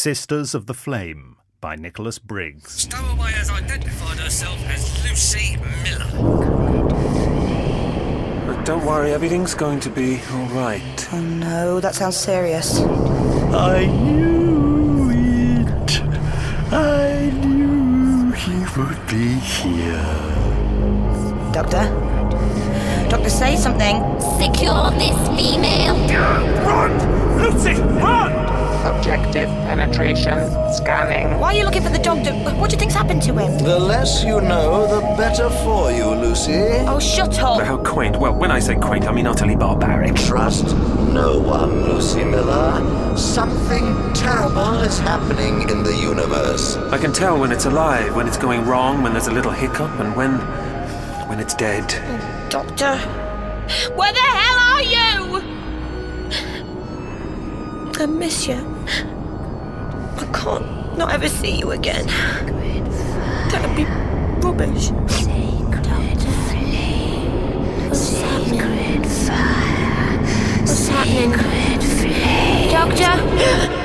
Sisters of the Flame by Nicholas Briggs. Stowaway has identified herself as Lucy Miller. But don't worry, everything's going to be all right. Oh no, that sounds serious. I knew it. I knew he would be here. Doctor? Doctor, say something. Secure this female. Run! Lucy, run! Objective penetration scanning. Why are you looking for the doctor? What do you think's happened to him? The less you know, the better for you, Lucy. Oh, shut up. How quaint. Well, when I say quaint, I mean utterly barbaric. Trust no one, Lucy Miller. Something terrible is happening in the universe. I can tell when it's alive, when it's going wrong, when there's a little hiccup, and when it's dead. Doctor? Where the hell are you? I miss you. I can't not ever see you again. That'd be rubbish. What's happening? Doctor?